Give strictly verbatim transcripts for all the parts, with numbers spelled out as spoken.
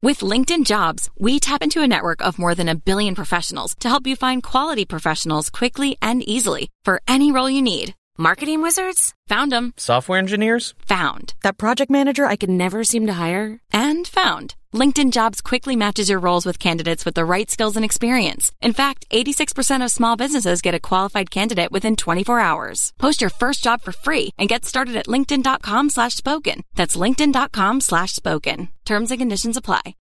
With LinkedIn Jobs, we tap into a network of more than a billion professionals to help you find quality professionals quickly and easily for any role you need. Marketing wizards? Found them. Software engineers? Found. That project manager I could never seem to hire? And found. LinkedIn Jobs quickly matches your roles with candidates with the right skills and experience. In fact, eighty-six percent of small businesses get a qualified candidate within twenty-four hours. Post your first job for free and get started at linkedin.com slash spoken. That's linkedin.com slash spoken. Terms and conditions apply.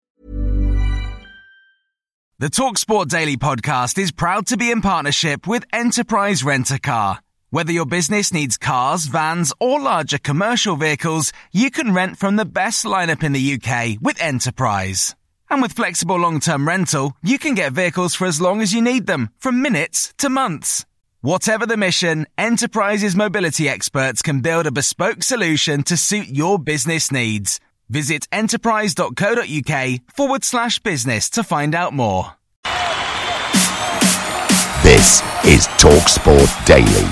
The TalkSport Daily podcast is proud to be in partnership with Enterprise Rent-A-Car. Whether your business needs cars, vans, or larger commercial vehicles, you can rent from the best lineup in the U K with Enterprise. And with flexible long-term rental, you can get vehicles for as long as you need them, from minutes to months. Whatever the mission, Enterprise's mobility experts can build a bespoke solution to suit your business needs. Visit enterprise.co.uk forward slash business to find out more. This is TalkSport Daily.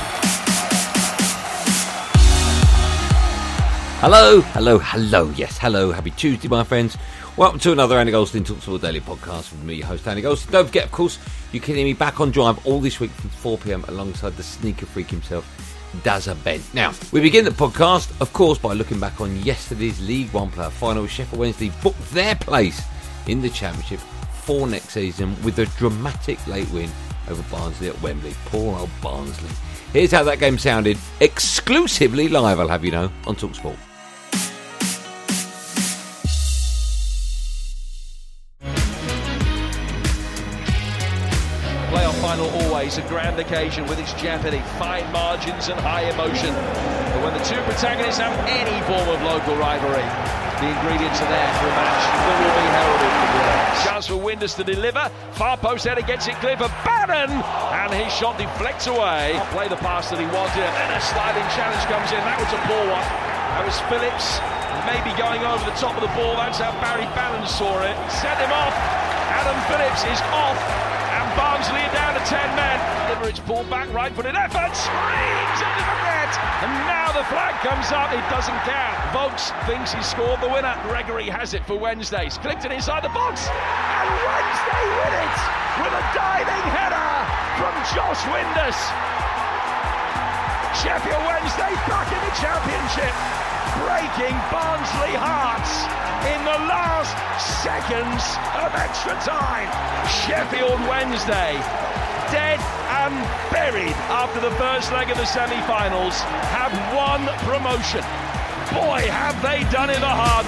Hello, hello, hello, yes, hello, happy Tuesday, my friends. Welcome to another Andy Goldstein TalkSport Daily podcast with me, your host, Andy Goldstein. Don't forget, of course, you can hear me back on Drive all this week from four p.m. alongside the sneaker freak himself, Dazza Ben. Now, we begin the podcast, of course, by looking back on yesterday's League One playoff final. Sheffield Wednesday booked their place in the Championship for next season with a dramatic late win over Barnsley at Wembley. Poor old Barnsley. Here's how that game sounded, exclusively live, I'll have you know, on TalkSport. Playoff final always a grand occasion with its jeopardy, fine margins and high emotion. But when the two protagonists have any form of local rivalry, the ingredients are there for a match that will be heralded for years. Chance for Windus to deliver. Far post header gets it clear for Bannon, and his shot deflects away. I'll play the pass that he wanted, and then a sliding challenge comes in. That was a poor one. That was Phillips, maybe going over the top of the ball. That's how Barry Bannon saw it. Sent him off. Adam Phillips is off. Barnsley are down to ten men. It's pulled back, right-footed effort, screams into the net, and now the flag comes up. It doesn't count. Vokes thinks he scored the winner. Gregory has it for Wednesday. He's clicked it inside the box, and Wednesday win it with a diving header from Josh Windus. Sheffield Wednesday back in the Championship, breaking Barnsley hearts in the last seconds of extra time. Sheffield Wednesday, dead and buried after the first leg of the semi-finals, have won promotion. Boy, have they done it the hard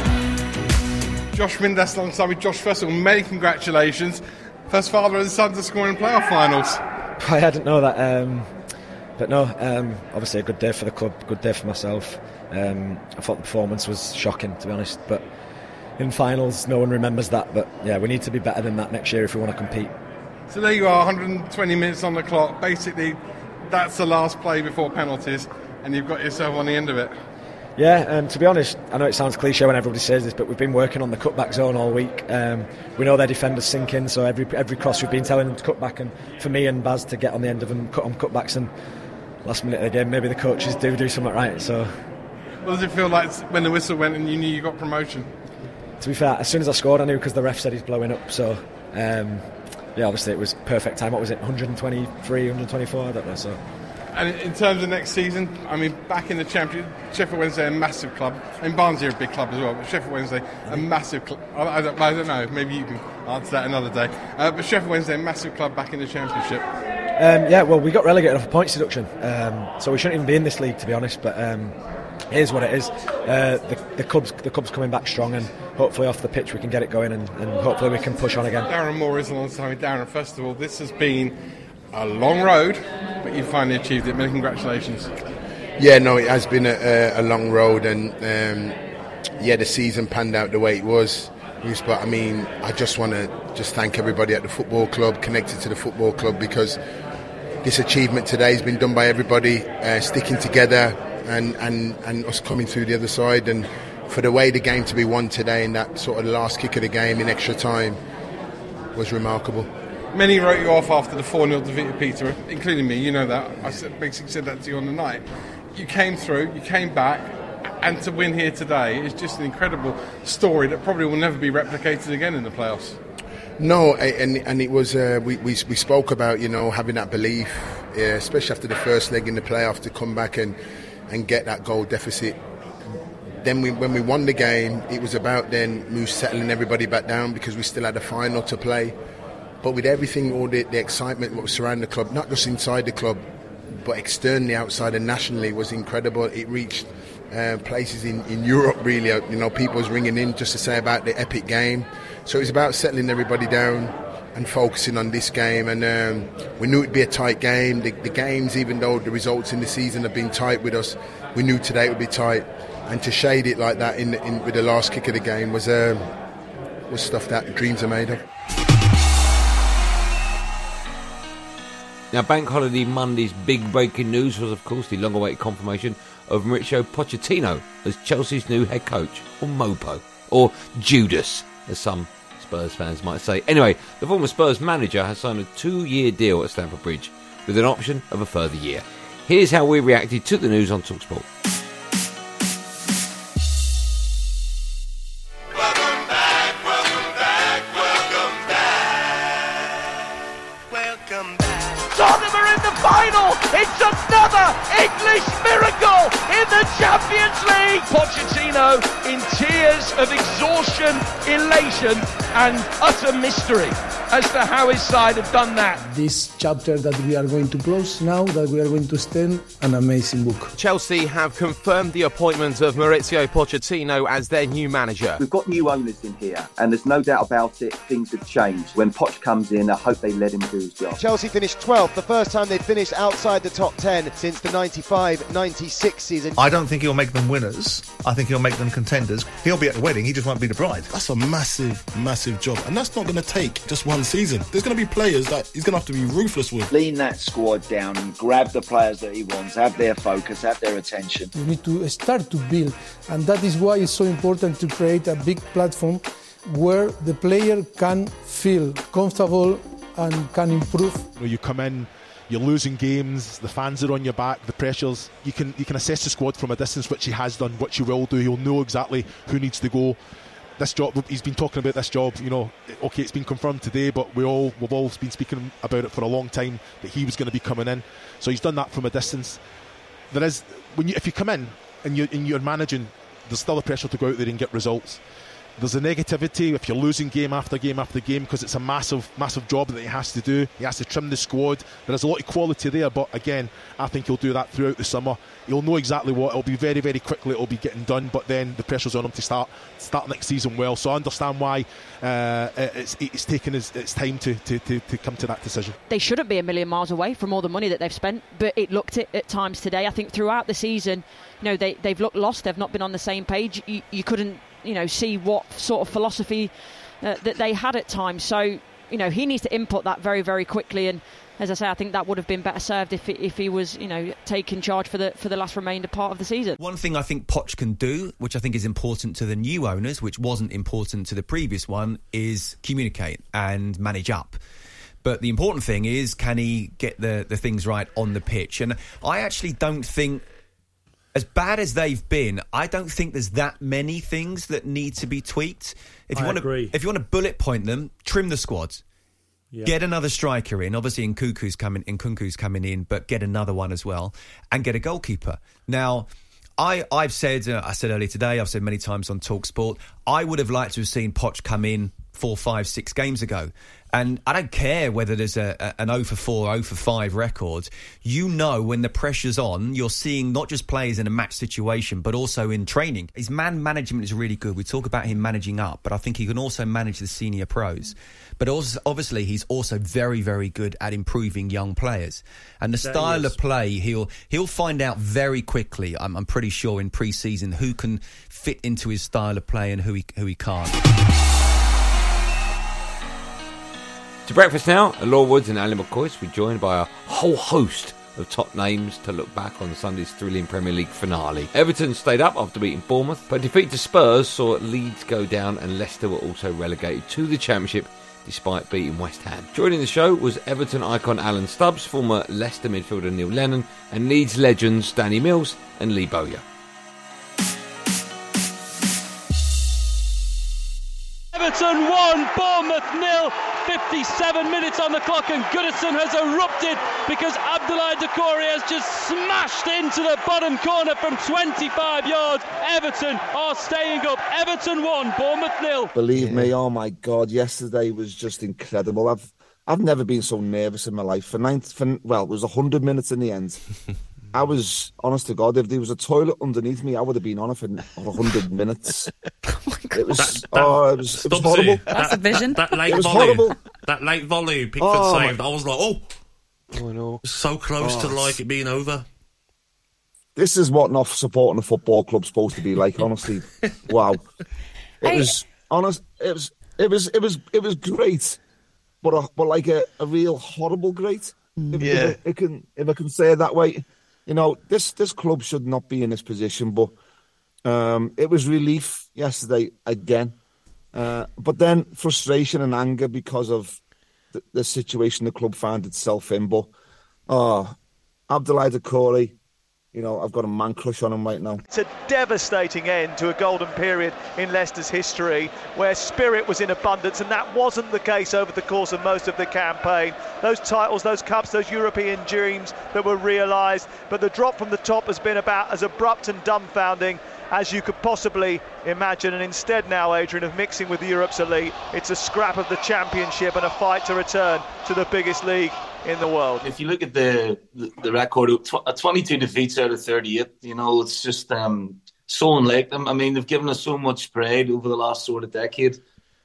way. Josh Windus alongside with Josh Fussell, many congratulations. First father and son to score in playoff finals. I didn't know that, um, but no, um, obviously a good day for the club, good day for myself. Um, I thought the performance was shocking, to be honest, but in finals no one remembers that. But yeah, we need to be better than that next year if we want to compete. So there you are, one hundred twenty minutes on the clock. Basically, that's the last play before penalties, and you've got yourself on the end of it. Yeah, um, to be honest, I know it sounds cliche when everybody says this, but we've been working on the cutback zone all week. Um, we know their defenders sink in, so every every cross we've been telling them to cut back, and for me and Baz to get on the end of them, cut on cutbacks, and last minute of the game, maybe the coaches do do something right. So, what does it feel like when the whistle went and you knew you got promotion? To be fair, as soon as I scored, I knew because the ref said he's blowing up. So, um, yeah, obviously it was perfect time. What was it, one hundred twenty-three, one hundred twenty-four? I don't know. So. And in terms of next season, I mean, back in the Championship, Sheffield Wednesday, a massive club. I mean, Barnsley are a big club as well, but Sheffield Wednesday, a massive club. I, I, don't, I don't know, maybe you can answer that another day. Uh, but Sheffield Wednesday, a massive club back in the Championship. Um, yeah, well, we got relegated off a points deduction, um, so we shouldn't even be in this league, to be honest. But um, it is what it is. Uh, the, the club's the club's coming back strong, and hopefully off the pitch we can get it going, and, and hopefully we can push on again. Darren Moore is alongside me. Darren, first of all, this has been a long road, but you finally achieved it. Many congratulations. Yeah, no, it has been a, a long road, and um, yeah, the season panned out the way it was. But I mean, I just want to just thank everybody at the football club, connected to the football club, because this achievement today has been done by everybody uh, sticking together and, and, and us coming through the other side. And for the way the game to be won today in that sort of last kick of the game in extra time was remarkable. Many wrote you off after the four nil defeat of Peterborough, including me. You know that. I basically said that to you on the night. You came through, you came back, and to win here today is just an incredible story that probably will never be replicated again in the playoffs. No, and and it was uh, we, we we spoke about, you know, having that belief, yeah, especially after the first leg in the playoff, to come back and, and get that goal deficit. Then we, when we won the game, it was about then Moose settling everybody back down because we still had a final to play. But with everything, all the, the excitement what was surrounding the club, not just inside the club, but externally, outside and nationally, was incredible. It reached uh, places in, in Europe, really. You know, people was ringing in just to say about the epic game. So it was about settling everybody down and focusing on this game. And um, we knew it'd be a tight game. The, the games, even though the results in the season have been tight with us, we knew today would be tight. And to shade it like that in, in with the last kick of the game was um, was stuff that dreams are made of. Now, Bank Holiday Monday's big breaking news was, of course, the long-awaited confirmation of Mauricio Pochettino as Chelsea's new head coach, or Mopo, or Judas, as some Spurs fans might say. Anyway, the former Spurs manager has signed a two-year deal at Stamford Bridge with an option of a further year. Here's how we reacted to the news on TalkSport. Welcome back, welcome back, welcome back. Welcome back. Tottenham are in the final. It's another English miracle in the Champions League. Pochettino in tears of exhaustion, elation and utter mystery as to how his side have done that. This chapter that we are going to close now, that we are going to stand, an amazing book. Chelsea have confirmed the appointment of Mauricio Pochettino as their new manager. We've got new owners in here, and there's no doubt about it, things have changed. When Poch comes in, I hope they let him do his job. Chelsea finished twelfth, the first time they'd finished outside the top ten since the ninety-five ninety-six season. I don't think he'll make them winners. I think he'll make them contenders. He'll be at the wedding, he just won't be the bride. That's a massive, massive job, and that's not going to take just one season. There's going to be players that he's going to have to be ruthless with. Lean that squad down and grab the players that he wants, have their focus, have their attention. You need to start to build, and that is why it's so important to create a big platform where the player can feel comfortable and can improve. You know, you come in, you're losing games, the fans are on your back, the pressures. You can you can assess the squad from a distance, which he has done, which he will do. He'll know exactly who needs to go. This job, he's been talking about this job, you know, okay, it's been confirmed today, but we all, we've all been speaking about it for a long time, that he was going to be coming in. So he's done that from a distance. There is, when you, if you come in and you're, and you're managing, there's still a pressure to go out there and get results. There's a negativity if you're losing game after game after game, because it's a massive, massive job that he has to do. He has to trim the squad. There is a lot of quality there, but again, I think he'll do that throughout the summer. He'll know exactly what. It'll be very, very quickly. It'll be getting done, but then the pressure's on him to start start next season well. So I understand why uh, it's, it's taken its, its time to, to, to, to come to that decision. They shouldn't be a million miles away from all the money that they've spent, but it looked it at times today. I think throughout the season, you know, they, they've looked lost. They've not been on the same page. You, you couldn't, you know, see what sort of philosophy uh, that they had at times. So, you know, he needs to input that very, very quickly. And as I say, I think that would have been better served if if he was, you know, taking charge for the for the last remainder part of the season. One thing I think Poch can do, which I think is important to the new owners, which wasn't important to the previous one, is communicate and manage up. But the important thing is, can he get the, the things right on the pitch? And I actually don't think, as bad as they've been, I don't think there's that many things that need to be tweaked. If you I want agree. to, if you want to bullet point them, trim the squad. Yeah. Get another striker in. Obviously, Nkunku's coming, Nkunku's coming in, but get another one as well, and get a goalkeeper. Now, I, I've said, uh, I said earlier today, I've said many times on TalkSport, I would have liked to have seen Poch come in four, five, six games ago. And I don't care whether there's a, a, an oh for four, oh for five record. You know when the pressure's on, you're seeing not just players in a match situation, but also in training. His man management is really good. We talk about him managing up, but I think he can also manage the senior pros. But also, obviously, he's also very, very good at improving young players. And the That style is. of play, he'll he'll find out very quickly, I'm, I'm pretty sure, in pre-season, who can fit into his style of play and who he who he can't. To breakfast now, Laura Woods and Ali McCoist. We're joined by a whole host of top names to look back on Sunday's thrilling Premier League finale. Everton stayed up after beating Bournemouth, but defeat to Spurs saw Leeds go down, and Leicester were also relegated to the Championship despite beating West Ham. Joining the show was Everton icon Alan Stubbs, former Leicester midfielder Neil Lennon, and Leeds legends Danny Mills and Lee Bowyer. Everton one, Bournemouth nil. fifty-seven minutes on the clock, and Goodison has erupted because Abdoulaye Doucouré has just smashed into the bottom corner from twenty-five yards. Everton are staying up. Everton one, Bournemouth nil. Believe yeah. me, oh my God, yesterday was just incredible. I've I've never been so nervous in my life. For nine, for, well, it was one hundred minutes in the end. I was, honest to God, if there was a toilet underneath me, I would have been on it for one hundred minutes. Oh my God. It was, that, that, oh, it was, it was horrible. That's that, a vision. That, that late it was volley, horrible. That late volley Pickford oh, saved, I was like, oh, oh I know. So close oh, to like it being over. This is what not supporting a football club's supposed to be like, honestly. Wow. It hey. was, honest, it was, it was, it was, it was great. But, a, but like a, a real horrible great. If, yeah. if, it can, if I can say it that way. You know, this, this club should not be in this position, but um, it was relief yesterday again. Uh, but then frustration and anger because of the, the situation the club found itself in. But, oh, Abdoulaye Doucouré, you know, I've got a man crush on him right now. It's a devastating end to a golden period in Leicester's history where spirit was in abundance, and that wasn't the case over the course of most of the campaign. Those titles, those cups, those European dreams that were realised, but the drop from the top has been about as abrupt and dumbfounding as you could possibly imagine. And instead now, Adrian, of mixing with Europe's elite, it's a scrap of the championship and a fight to return to the biggest league in the world. If you look at the the, the record, twenty-two defeats out of thirty-eight, you know, it's just um, so unlike them. I mean, they've given us so much pride over the last sort of decade.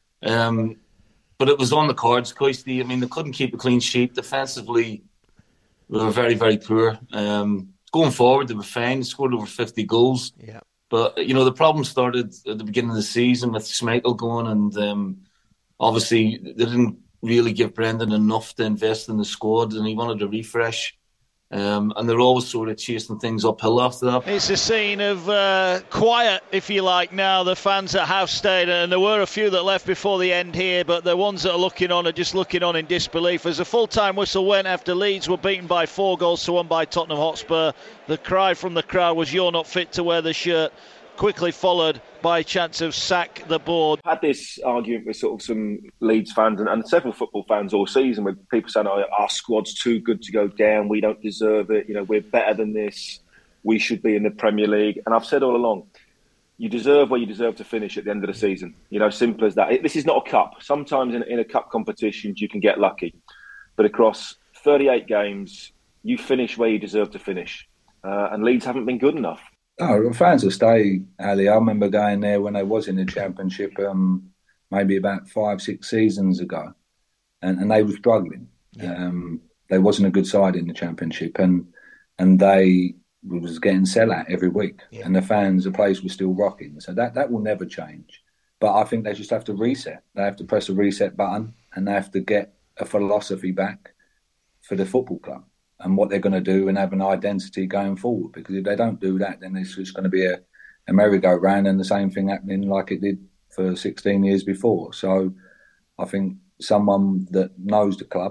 Um, but it was on the cards, Coisty. I mean, they couldn't keep a clean sheet. Defensively, they were very, very poor. Um, going forward, they were fine. They scored over fifty goals. Yeah. But, you know, the problem started at the beginning of the season with Schmeichel going, and um, obviously they didn't really give Brendan enough to invest in the squad, and he wanted a refresh. Um, and they're always sort of chasing things uphill after that. It's a scene of uh, quiet, if you like, now. The fans at House Stadium, and there were a few that left before the end here, but the ones that are looking on are just looking on in disbelief. As a full-time whistle went after Leeds were beaten by four goals to one by Tottenham Hotspur, the cry from the crowd was, "You're not fit to wear the shirt," quickly followed by a chance of sack the board. I had this argument with sort of some Leeds fans and, and several football fans all season with people saying, oh, our squad's too good to go down, we don't deserve it, you know, we're better than this, we should be in the Premier League. And I've said all along, you deserve where you deserve to finish at the end of the season. You know, simple as that. This is not a cup. Sometimes in, in a cup competitions you can get lucky. But across thirty-eight games, you finish where you deserve to finish. Uh, and Leeds haven't been good enough. Oh, fans will stay, Ali. I remember going there when I was in the Championship, um, maybe about five, six seasons ago, and, and they were struggling. Yeah. Um, they wasn't a good side in the Championship, and and they was getting sellout every week, yeah. and the fans, the place was still rocking. So that, that will never change. But I think they just have to reset. They have to press a reset button, and they have to get a philosophy back for the football club and what they're going to do and have an identity going forward. Because if they don't do that, then it's just going to be a, a merry-go-round and the same thing happening like it did for sixteen years before. So I think someone that knows the club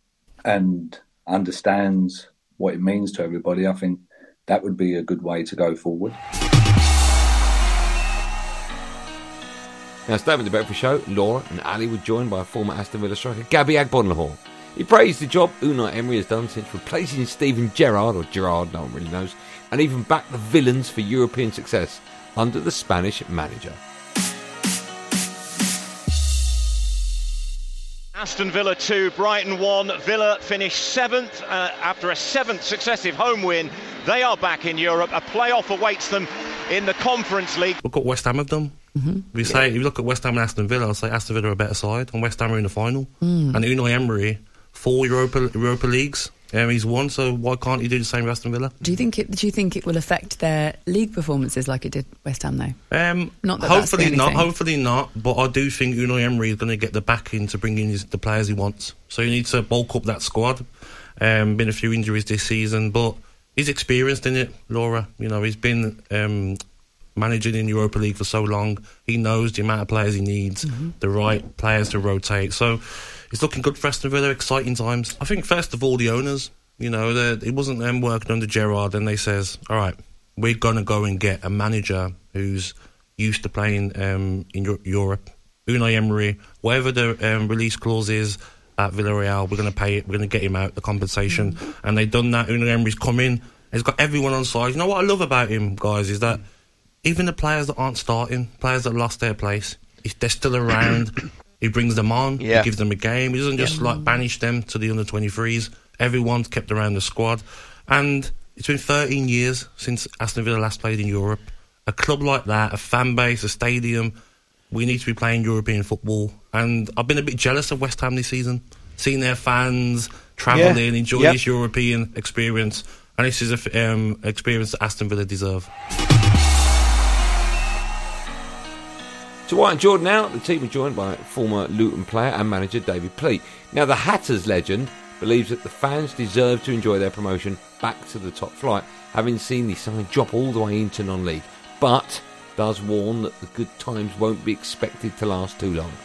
and understands what it means to everybody, I think that would be a good way to go forward. Now, staying with the Breakfast Show, Laura and Ali were joined by former Aston Villa striker Gabby Agbonlahor. He praised the job Unai Emery has done since replacing Steven Gerrard, or Gerrard, no one really knows, and even backed the villains for European success under the Spanish manager. Aston Villa two, Brighton one. Villa finished seventh uh, after a seventh successive home win. They are back in Europe. A playoff awaits them in the Conference League. Look what West Ham have done. Mm-hmm. We say, if you look at West Ham and Aston Villa, I'll say Aston Villa are a better side, and West Ham are in the final. Mm. And Unai Emery, four Europa Europa Leagues, um, he's won. So why can't he do the same with Aston Villa? Do you think it? Do you think it will affect their league performances like it did West Ham, though? Um, not that hopefully that's not. Hopefully not. But I do think Unai Emery is going to get the backing to bring in his, the players he wants. So he needs to bulk up that squad. Um, been a few injuries this season, but he's experienced in it. Laura, you know, he's been um, managing in Europa League for so long. He knows the amount of players he needs, mm-hmm. the right players to rotate. So it's looking good for Aston Villa. Exciting times. I think first of all the owners. You know, it wasn't them working under Gerrard, and they says, all right, we're going to go and get a manager who's used to playing um, in Europe, Unai Emery, whatever the um, release clause is at Villarreal, we're going to pay it, we're going to get him out, the compensation. Mm-hmm. And they've done that. Unai Emery's come in, he's got everyone on side. You know what I love about him, guys, is that even the players that aren't starting, players that lost their place, if they're still around, he brings them on, yeah. he gives them a game. He doesn't just yeah. like banish them to the under twenty-threes. Everyone's kept around the squad. And it's been thirteen years since Aston Villa last played in Europe. A club like that, a fan base, a stadium, we need to be playing European football. And I've been a bit jealous of West Ham this season, seeing their fans travelling, yeah. enjoy yep. this European experience. And this is an um, experience that Aston Villa deserve. To White and Jordan out, the team are joined by former Luton player and manager David Pleat. Now, the Hatters legend believes that the fans deserve to enjoy their promotion back to the top flight, having seen the side drop all the way into non-league, but does warn that the good times won't be expected to last too long.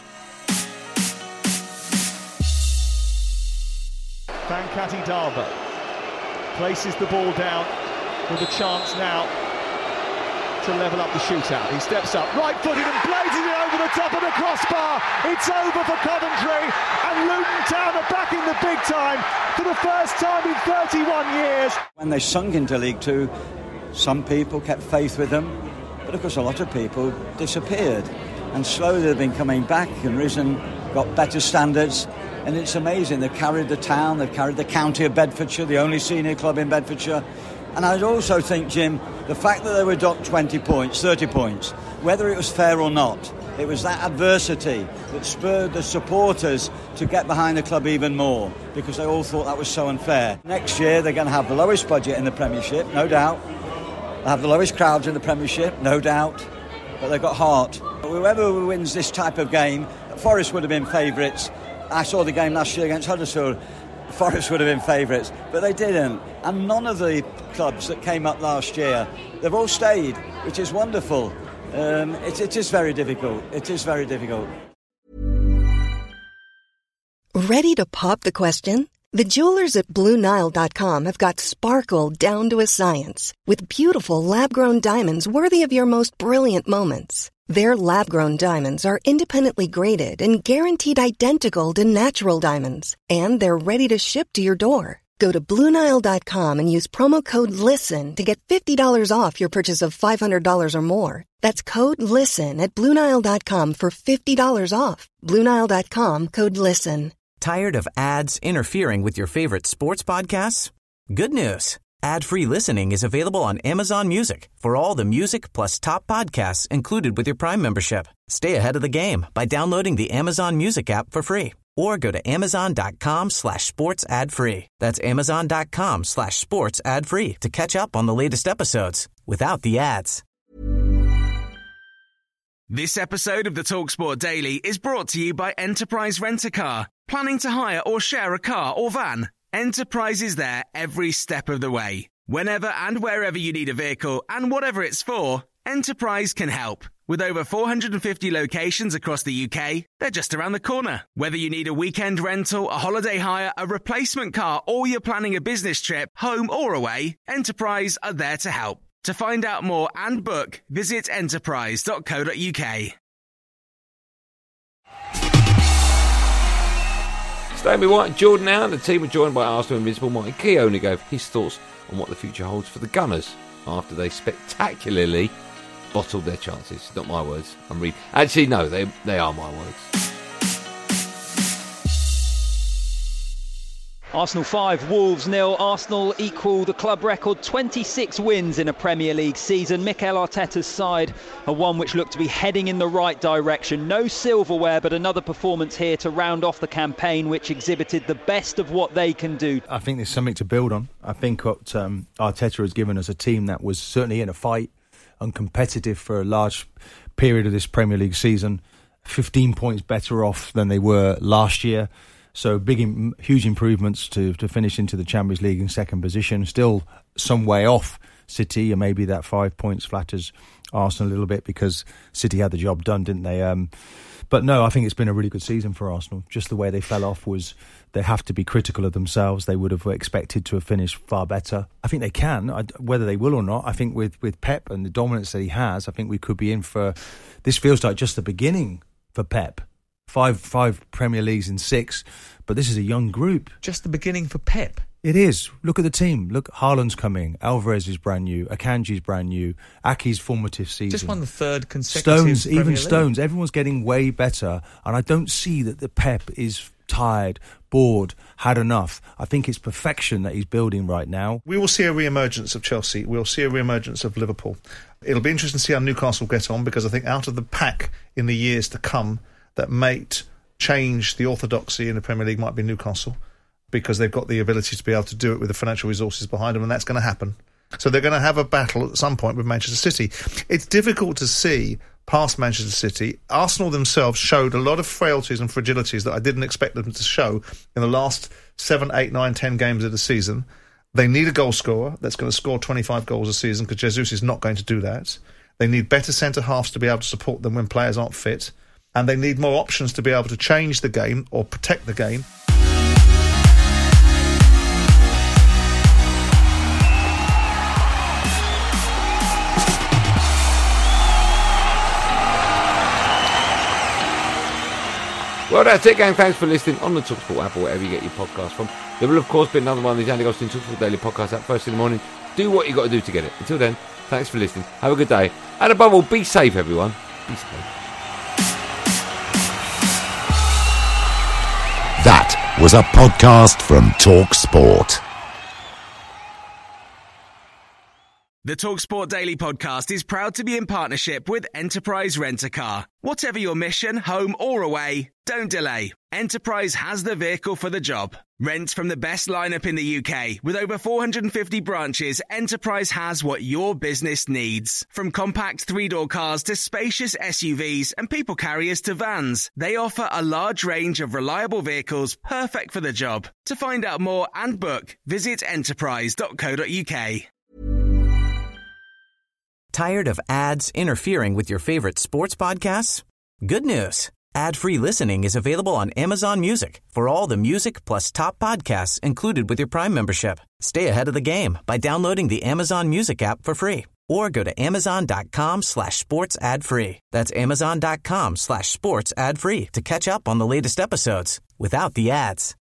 Fankati Darba places the ball down with a chance now to level up the shootout. He steps up, right-footed and blazes it over the top of the crossbar. It's over for Coventry, and Luton Town are back in the big time for the first time in thirty-one years. When they sunk into League Two, some people kept faith with them, but of course a lot of people disappeared. And slowly they've been coming back and risen, got better standards, and it's amazing. They've carried the town, they've carried the county of Bedfordshire, the only senior club in Bedfordshire. And I'd also think, Jim, the fact that they were docked twenty points, thirty points, whether it was fair or not, it was that adversity that spurred the supporters to get behind the club even more, because they all thought that was so unfair. Next year they're going to have the lowest budget in the Premiership, no doubt. They'll have the lowest crowds in the Premiership, no doubt. But they've got heart. Whoever wins this type of game, Forest would have been favourites. I saw the game last year against Huddersfield. Forest would have been favourites, but they didn't. And none of the clubs that came up last year, they've all stayed, which is wonderful. Um, it, it is very difficult. It is very difficult. Ready to pop the question? The jewelers at Blue Nile dot com have got sparkle down to a science with beautiful lab-grown diamonds worthy of your most brilliant moments. Their lab-grown diamonds are independently graded and guaranteed identical to natural diamonds, and they're ready to ship to your door. Go to Blue Nile dot com and use promo code LISTEN to get fifty dollars off your purchase of five hundred dollars or more. That's code LISTEN at Blue Nile dot com for fifty dollars off. Blue Nile dot com, code LISTEN. Tired of ads interfering with your favorite sports podcasts? Good news. Ad-free listening is available on Amazon Music for all the music plus top podcasts included with your Prime membership. Stay ahead of the game by downloading the Amazon Music app for free or go to amazon.com slash sports ad free. That's amazon.com slash sports ad free to catch up on the latest episodes without the ads. This episode of the TalkSport Daily is brought to you by Enterprise Rent-A-Car. Planning to hire or share a car or van? Enterprise is there every step of the way. Whenever and wherever you need a vehicle and whatever it's for, Enterprise can help. With over four hundred fifty locations across the U K, they're just around the corner. Whether you need a weekend rental, a holiday hire, a replacement car, or you're planning a business trip, home or away, Enterprise are there to help. To find out more and book, visit enterprise dot co dot uk. Staying with White and Jordan now, the team are joined by Arsenal invincible Martin Keown, who gave his thoughts on what the future holds for the Gunners after they spectacularly bottled their chances. Not my words, I'm reading. Actually, no, they they are my words. Arsenal five, Wolves nil. Arsenal equal the club record twenty-six wins in a Premier League season. Mikel Arteta's side are one which looked to be heading in the right direction. No silverware, but another performance here to round off the campaign, which exhibited the best of what they can do. I think there's something to build on. I think what um, Arteta has given us a team that was certainly in a fight and competitive for a large period of this Premier League season. fifteen points better off than they were last year. So big, huge improvements to, to finish into the Champions League in second position. Still some way off City, and maybe that five points flatters Arsenal a little bit because City had the job done, didn't they? Um, but no, I think it's been a really good season for Arsenal. Just the way they fell off was they have to be critical of themselves. They would have expected to have finished far better. I think they can, I, whether they will or not. I think with, with Pep and the dominance that he has, I think we could be in for... This feels like just the beginning for Pep. Five five Premier Leagues in six, but this is a young group. Just the beginning for Pep. It is. Look at the team. Look, Haaland's coming. Alvarez is brand new. Akanji's brand new. Aki's formative season. Just won the third consecutive Stones, Premier even League. Stones. Everyone's getting way better, and I don't see that the Pep is tired, bored, had enough. I think it's perfection that he's building right now. We will see a re-emergence of Chelsea. We'll see a re-emergence of Liverpool. It'll be interesting to see how Newcastle get on, because I think out of the pack in the years to come that might change the orthodoxy in the Premier League might be Newcastle, because they've got the ability to be able to do it with the financial resources behind them, and that's going to happen. So they're going to have a battle at some point with Manchester City. It's difficult to see past Manchester City. Arsenal themselves showed a lot of frailties and fragilities that I didn't expect them to show in the last seven, eight, nine, ten games of the season. They need a goal scorer that's going to score twenty-five goals a season, because Jesus is not going to do that. They need better centre-halves to be able to support them when players aren't fit. And they need more options to be able to change the game or protect the game. Well, that's it, gang. Thanks for listening on the TalkSport app or wherever you get your podcast from. There will, of course, be another one of these Andy Goldstein TalkSport Daily Podcast at first in the morning. Do what you got to do to get it. Until then, thanks for listening. Have a good day. And above all, be safe, everyone. Be safe. That was a podcast from TalkSport. The TalkSport Daily Podcast is proud to be in partnership with Enterprise Rent-A-Car. Whatever your mission, home or away, don't delay. Enterprise has the vehicle for the job. Rent from the best lineup in the U K. With over four hundred fifty branches, Enterprise has what your business needs. From compact three-door cars to spacious S U Vs and people carriers to vans, they offer a large range of reliable vehicles perfect for the job. To find out more and book, visit enterprise dot co dot uk. Tired of ads interfering with your favorite sports podcasts? Good news. Ad-free listening is available on Amazon Music for all the music plus top podcasts included with your Prime membership. Stay ahead of the game by downloading the Amazon Music app for free or go to amazon.com slash sports ad free. That's amazon.com slash sports ad free to catch up on the latest episodes without the ads.